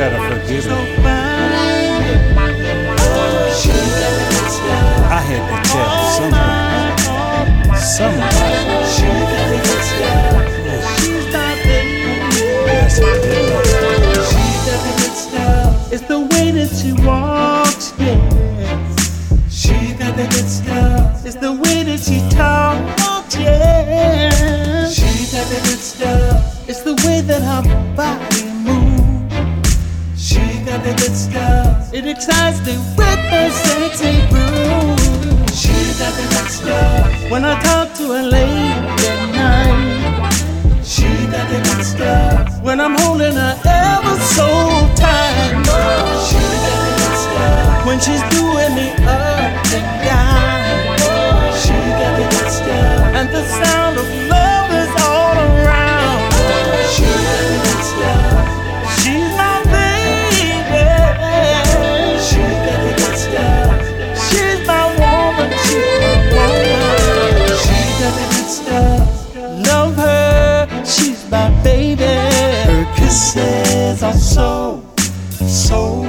gotta forgive So me. fine. She got the good stuff. I had to tell somebody. She got the good stuff. She's my baby. Yes, I did love her. She got the good stuff. It's the way that she walks, yes. She got the good stuff. It's the way that she talks, yes. She got the good stuff. It's the way that her body moves. She got the good stuff. It excites me with her sexy groove. She got the good stuff. When I talk to her late at night, she got the good stuff. When I'm holding her ever so tight, she got the good stuff. When she's doing me up and down, she got the good stuff. And the sound of love is all around. She got the good stuff. She's my baby. She got the good stuff. She's my woman. She's my woman. She got the good stuff. Love her. She's my baby. Her kisses are so